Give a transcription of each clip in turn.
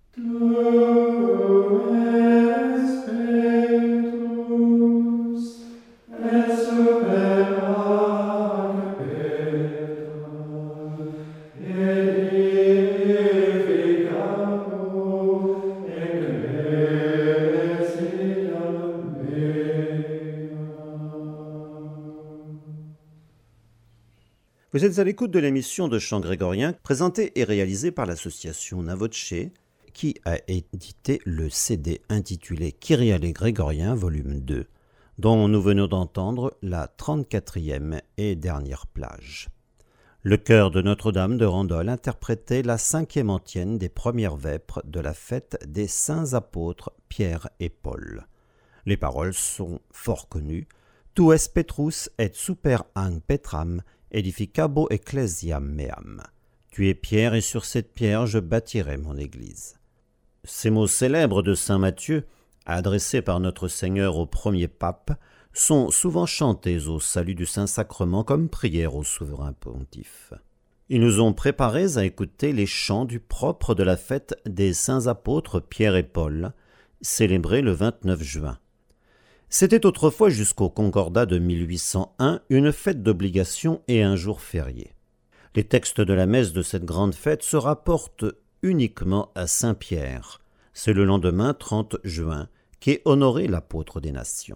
Vous êtes à l'écoute de l'émission de chant grégorien présentée et réalisée par l'association Navoce qui a édité le CD intitulé Kyrie les Grégoriens volume 2 dont nous venons d'entendre la 34e et dernière plage. Le chœur de Notre-Dame de Randol interprétait la 5e antienne des premières vêpres de la fête des saints apôtres Pierre et Paul. Les paroles sont fort connues. Tu es Petrus et super ang Petram edificabo ecclesiam meam. Tu es Pierre et sur cette pierre je bâtirai mon église. Ces mots célèbres de saint Matthieu, adressés par notre Seigneur au premier pape, sont souvent chantés au salut du Saint-Sacrement comme prière au souverain pontife. Ils nous ont préparés à écouter les chants du propre de la fête des saints apôtres Pierre et Paul, célébrée le 29 juin. C'était autrefois jusqu'au Concordat de 1801 une fête d'obligation et un jour férié. Les textes de la messe de cette grande fête se rapportent uniquement à Saint-Pierre. C'est le lendemain 30 juin qu'est honoré l'apôtre des nations.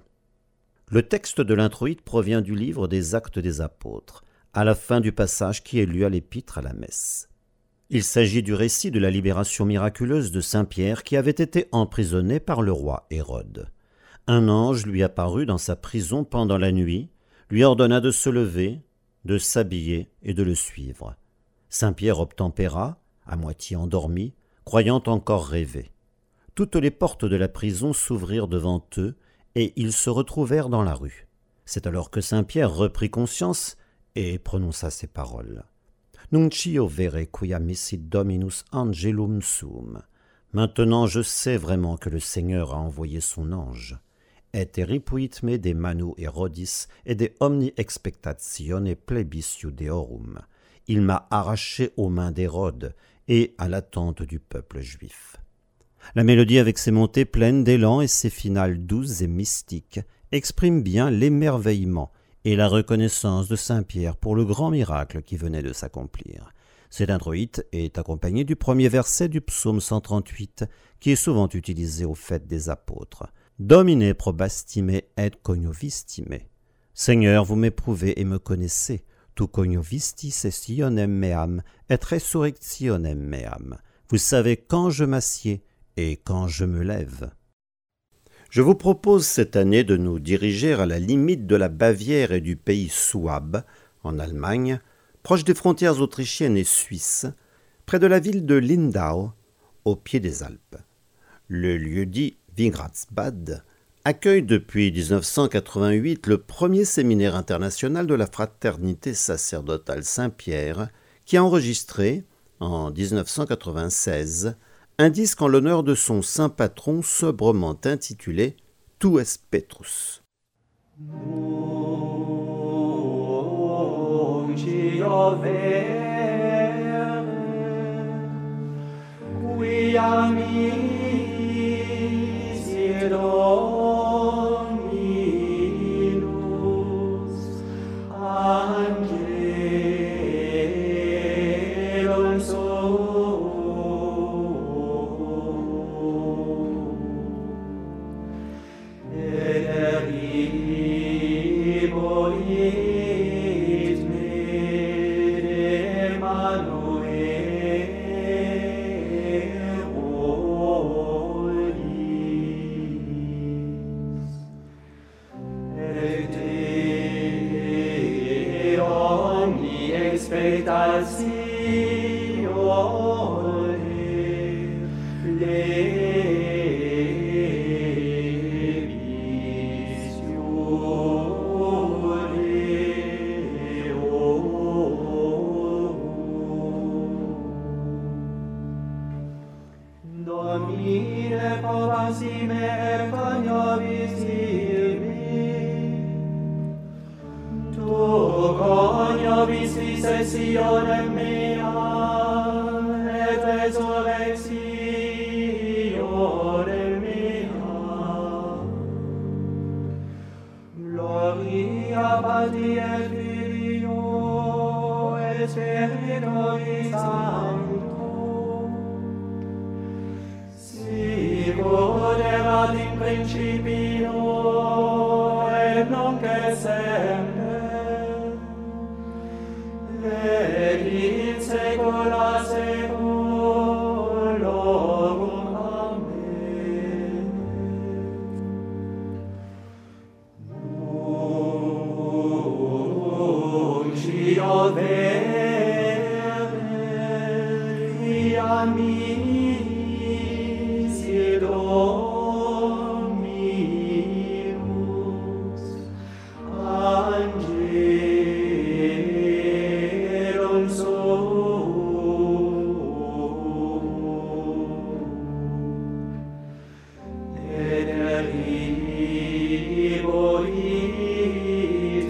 Le texte de l'introïte provient du livre des Actes des Apôtres, à la fin du passage qui est lu à l'épître à la messe. Il s'agit du récit de la libération miraculeuse de Saint-Pierre qui avait été emprisonné par le roi Hérode. Un ange lui apparut dans sa prison pendant la nuit, lui ordonna de se lever, de s'habiller et de le suivre. Saint-Pierre obtempéra, à moitié endormi, croyant encore rêver. Toutes les portes de la prison s'ouvrirent devant eux, et ils se retrouvèrent dans la rue. C'est alors que Saint-Pierre reprit conscience et prononça ces paroles. « Nuncio vere quia missit Dominus angelum sum. Maintenant je sais vraiment que le Seigneur a envoyé son ange. Et ripuit me de manu Herodis et de omni expectatione plebisciu deorum. Il m'a arraché aux mains d'Hérode et à l'attente du peuple juif. » La mélodie avec ses montées pleines d'élan et ses finales douces et mystiques exprime bien l'émerveillement et la reconnaissance de Saint-Pierre pour le grand miracle qui venait de s'accomplir. Cet introïte est accompagné du premier verset du psaume 138 qui est souvent utilisé aux fêtes des apôtres. Domine probastime et cognovistime. Seigneur, vous m'éprouvez et me connaissez. Tu cognovisti sessionem meam et resurrectionem meam. Vous savez quand je m'assieds et quand je me lève. Je vous propose cette année de nous diriger à la limite de la Bavière et du pays Souabe, en Allemagne, proche des frontières autrichiennes et suisses, près de la ville de Lindau, au pied des Alpes. Le lieu-dit Wingradsbad accueille depuis 1988 le premier séminaire international de la fraternité sacerdotale Saint-Pierre qui a enregistré, en 1996, un disque en l'honneur de son saint patron sobrement intitulé « Tu es Petrus ». Sessionem meam et resurrectionem principio et nunc et semper et in saecula saeculorum. Amen. Nuncio vere via misi Dominus angelum suum et eriborit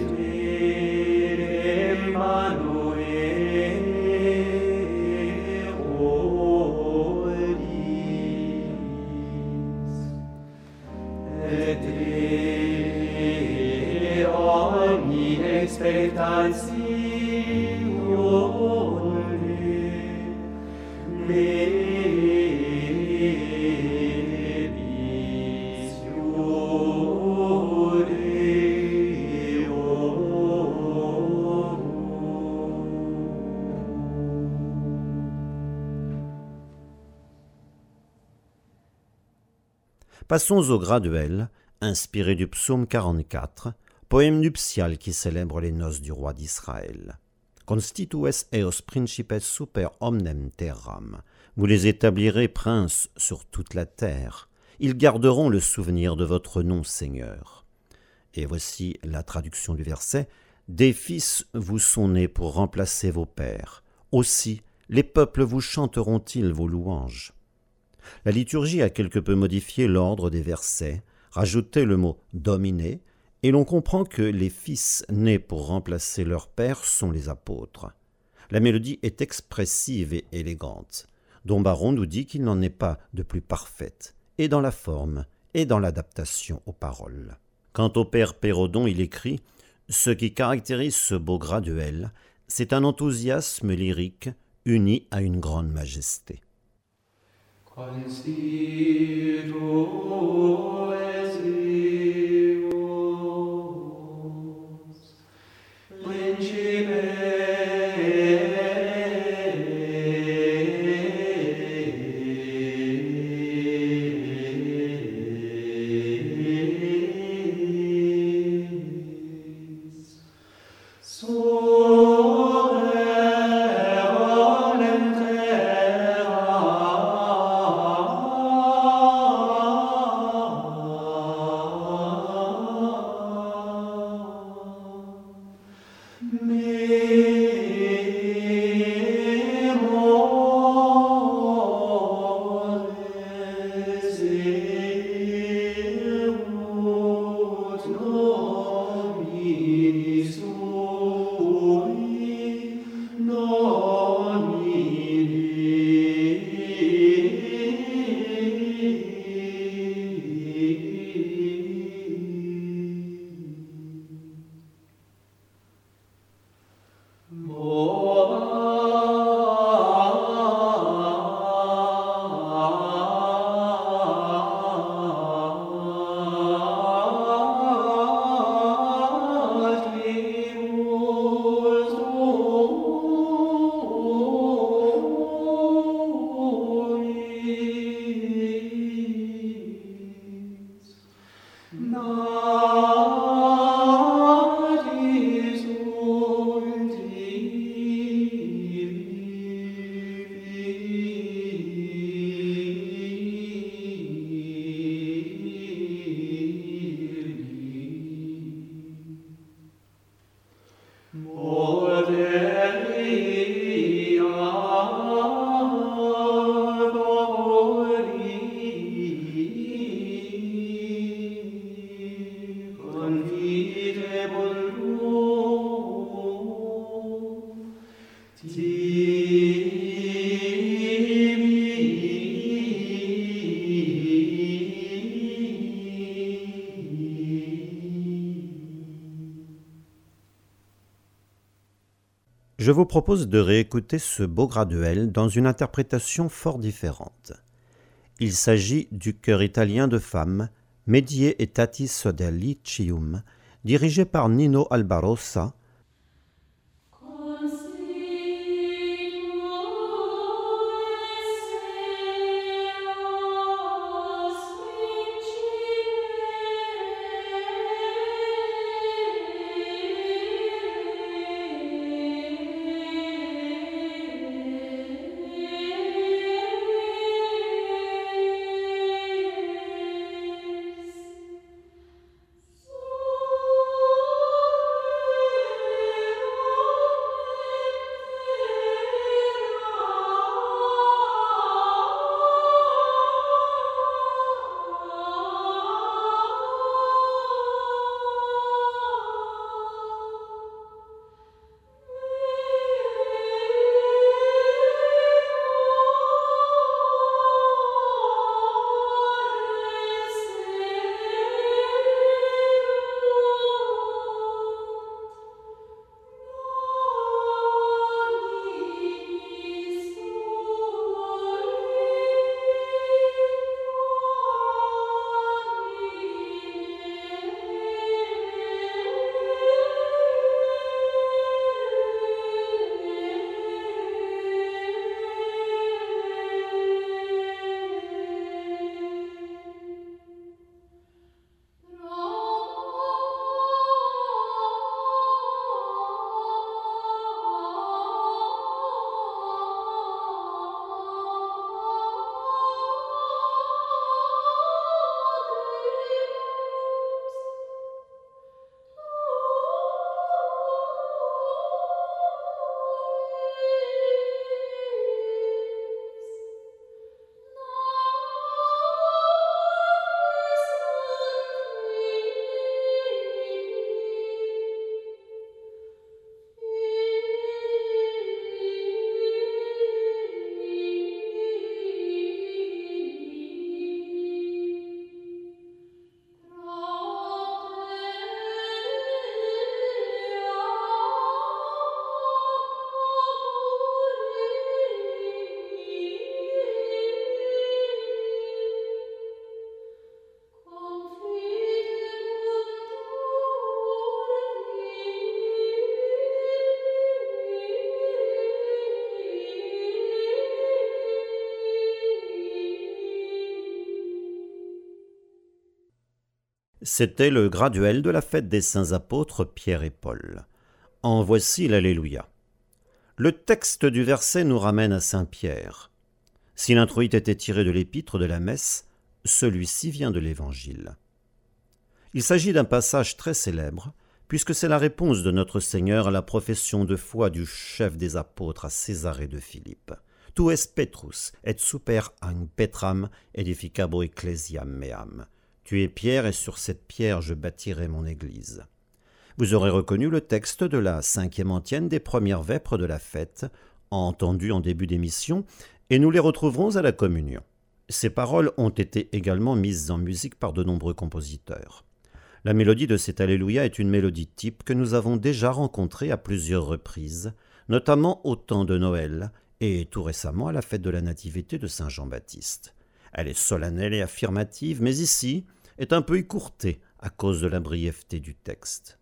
expectatione lebis iure Passons au graduel, inspiré du psaume 44, poème nuptial qui célèbre les noces du roi d'Israël. Constitues eos principes super omnem terram. Vous les établirez princes sur toute la terre. Ils garderont le souvenir de votre nom, Seigneur. Et voici la traduction du verset. Des fils vous sont nés pour remplacer vos pères. Aussi, les peuples vous chanteront-ils vos louanges. La liturgie a quelque peu modifié l'ordre des versets, rajouté le mot « dominer », et l'on comprend que les fils nés pour remplacer leur père sont les apôtres. La mélodie est expressive et élégante. Dom Baron nous dit qu'il n'en est pas de plus parfaite, et dans la forme, et dans l'adaptation aux paroles. Quant au père Pérodon, il écrit « Ce qui caractérise ce beau graduel, c'est un enthousiasme lyrique uni à une grande majesté. » Constitues Je vous propose de réécouter ce beau graduel dans une interprétation fort différente. Il s'agit du chœur italien de femmes Medie Etatis del Lyceum, dirigé par Nino Albarossa, C'était le graduel de la fête des saints apôtres Pierre et Paul. En voici l'Alléluia. Le texte du verset nous ramène à saint Pierre. Si l'introïte était tiré de l'épître de la messe, celui-ci vient de l'Évangile. Il s'agit d'un passage très célèbre, puisque c'est la réponse de notre Seigneur à la profession de foi du chef des apôtres à Césarée de Philippe. « Tu es Petrus, et super an Petram edificabo ecclesiam meam. » Tu es Pierre, et sur cette pierre je bâtirai mon église. Vous aurez reconnu le texte de la 5e antienne des premières vêpres de la fête, entendu en début d'émission, et nous les retrouverons à la communion. Ces paroles ont été également mises en musique par de nombreux compositeurs. La mélodie de cet Alléluia est une mélodie type que nous avons déjà rencontrée à plusieurs reprises, notamment au temps de Noël et tout récemment à la fête de la Nativité de Saint Jean-Baptiste. Elle est solennelle et affirmative, mais ici est un peu écourtée à cause de la brièveté du texte.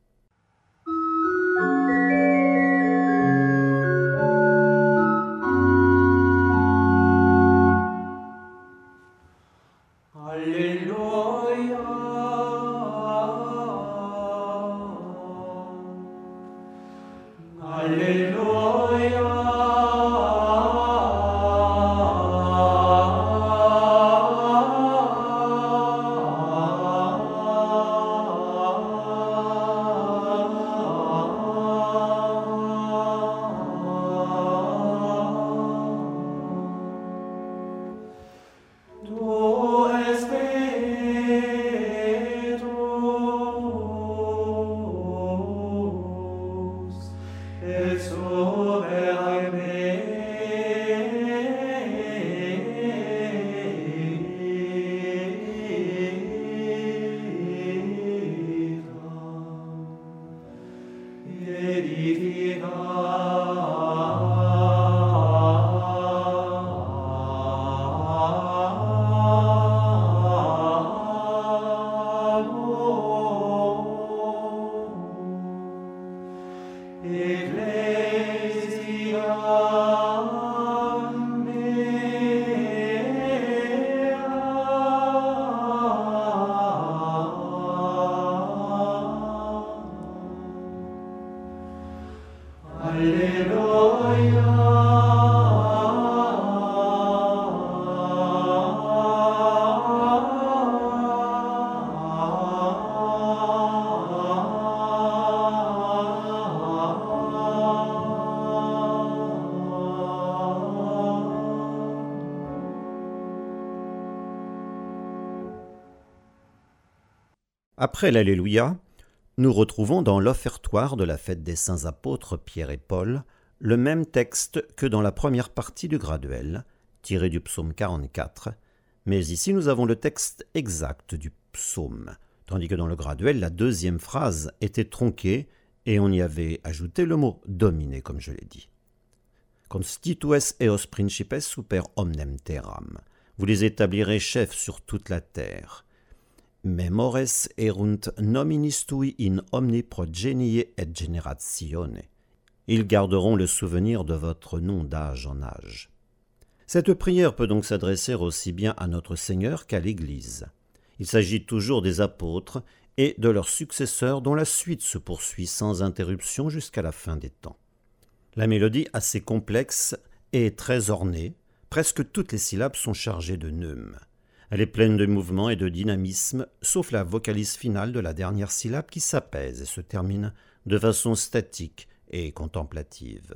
Après l'Alléluia, nous retrouvons dans l'offertoire de la fête des saints apôtres Pierre et Paul le même texte que dans la première partie du graduel, tiré du psaume 44, mais ici nous avons le texte exact du psaume, tandis que dans le graduel, la deuxième phrase était tronquée et on y avait ajouté le mot « dominer », comme je l'ai dit. « Constitues eos principes super omnem terram » Vous les établirez chefs sur toute la terre. Memores erunt nominis tui in omni progenie et generatione. Ils garderont le souvenir de votre nom d'âge en âge. Cette prière peut donc s'adresser aussi bien à notre Seigneur qu'à l'Église. Il s'agit toujours des apôtres et de leurs successeurs dont la suite se poursuit sans interruption jusqu'à la fin des temps. La mélodie assez complexe est très ornée, presque toutes les syllabes sont chargées de neumes. Elle est pleine de mouvement et de dynamisme, sauf la vocalise finale de la dernière syllabe qui s'apaise et se termine de façon statique et contemplative.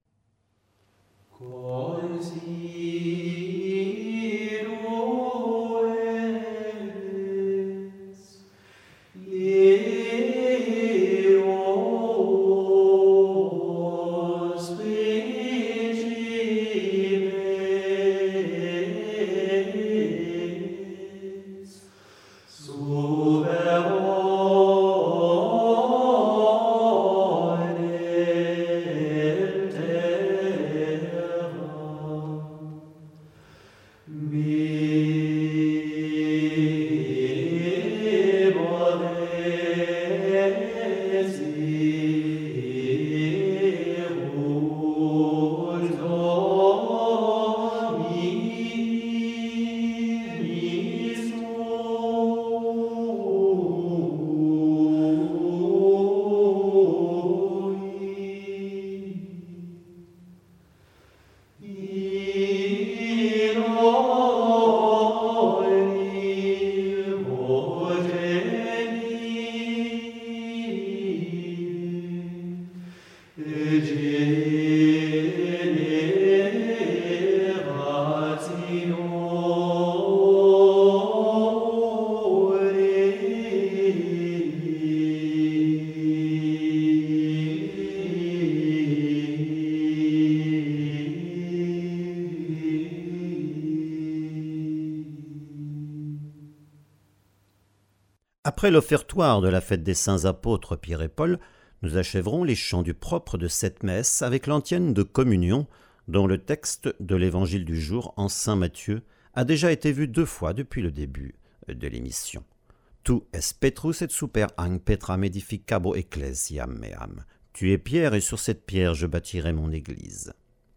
Après l'offertoire de la fête des saints apôtres Pierre et Paul, nous achèverons les chants du propre de cette messe avec l'antienne de communion, dont le texte de l'évangile du jour en saint Matthieu a déjà été vu 2 fois depuis le début de l'émission. Tu es Petrus et super ang Petram edificabo ecclesiam meam. Tu es Pierre et sur cette pierre je bâtirai mon église.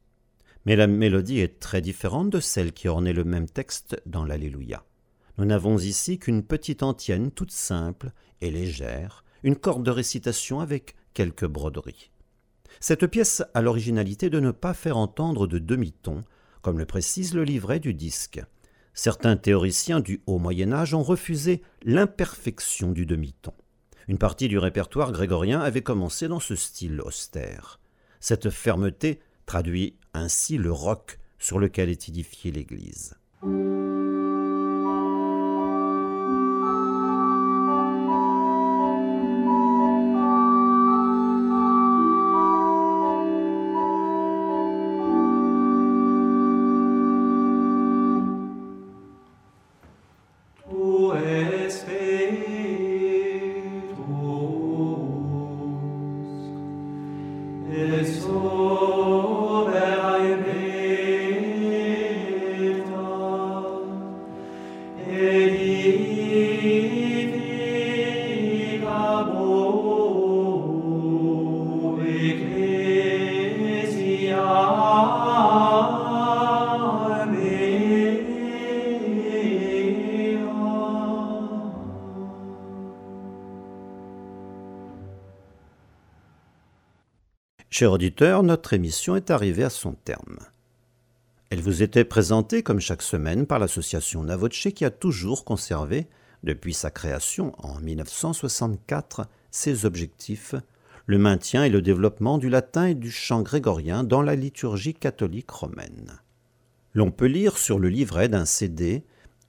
Mais la mélodie est très différente de celle qui ornait le même texte dans l'Alléluia. Nous n'avons ici qu'une petite antienne toute simple et légère, une corde de récitation avec quelques broderies. Cette pièce a l'originalité de ne pas faire entendre de demi-ton, comme le précise le livret du disque. Certains théoriciens du Haut Moyen-Âge ont refusé l'imperfection du demi-ton. Une partie du répertoire grégorien avait commencé dans ce style austère. Cette fermeté traduit ainsi le roc sur lequel est édifiée l'Église. Chers auditeurs, notre émission est arrivée à son terme. Elle vous était présentée comme chaque semaine par l'association Navoce qui a toujours conservé, depuis sa création en 1964, ses objectifs, le maintien et le développement du latin et du chant grégorien dans la liturgie catholique romaine. L'on peut lire sur le livret d'un CD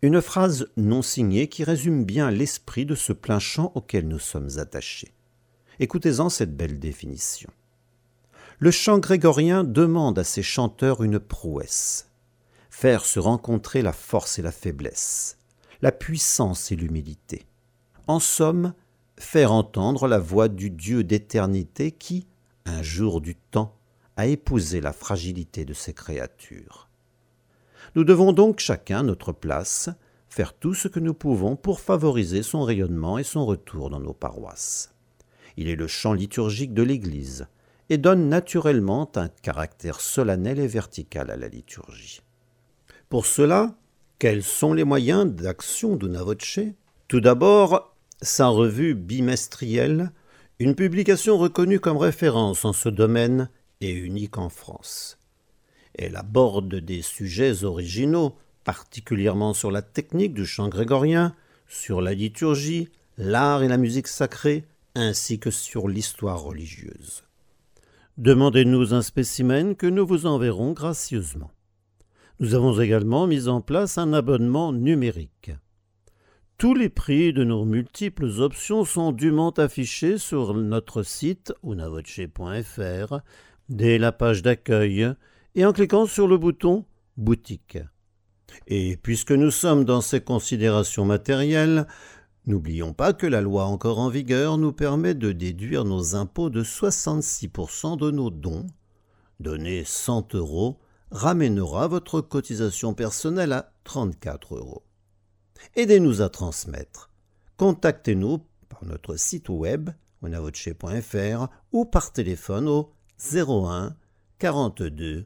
Une phrase non signée qui résume bien l'esprit de ce plein chant auquel nous sommes attachés. Écoutez-en cette belle définition. Le chant grégorien demande à ses chanteurs une prouesse. Faire se rencontrer la force et la faiblesse, la puissance et l'humilité. En somme, faire entendre la voix du Dieu d'éternité qui, un jour du temps, a épousé la fragilité de ses créatures. Nous devons donc chacun à notre place faire tout ce que nous pouvons pour favoriser son rayonnement et son retour dans nos paroisses. Il est le chant liturgique de l'Église et donne naturellement un caractère solennel et vertical à la liturgie. Pour cela, quels sont les moyens d'action d'Una Voce ? Tout d'abord, sa revue bimestrielle, une publication reconnue comme référence en ce domaine et unique en France. Elle aborde des sujets originaux, particulièrement sur la technique du chant grégorien, sur la liturgie, l'art et la musique sacrée, ainsi que sur l'histoire religieuse. Demandez-nous un spécimen que nous vous enverrons gracieusement. Nous avons également mis en place un abonnement numérique. Tous les prix de nos multiples options sont dûment affichés sur notre site unavoce.fr dès la page d'accueil et en cliquant sur le bouton « Boutique ». Et puisque nous sommes dans ces considérations matérielles, n'oublions pas que la loi encore en vigueur nous permet de déduire nos impôts de 66% de nos dons. Donner 100 € ramènera votre cotisation personnelle à 34 €. Aidez-nous à transmettre. Contactez-nous par notre site web unavoce.fr ou par téléphone au 01 42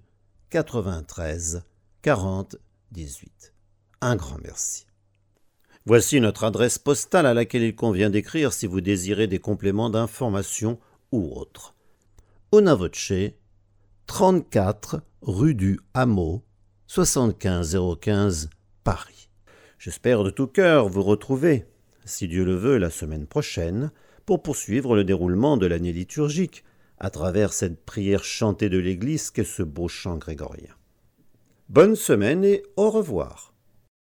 93 40 18. Un grand merci. Voici notre adresse postale à laquelle il convient d'écrire si vous désirez des compléments d'information ou autres. Una Voce, 34 rue du Hameau, 75 015, Paris. J'espère de tout cœur vous retrouver, si Dieu le veut, la semaine prochaine, pour poursuivre le déroulement de l'année liturgique à travers cette prière chantée de l'Église qu'est ce beau chant grégorien. Bonne semaine et au revoir.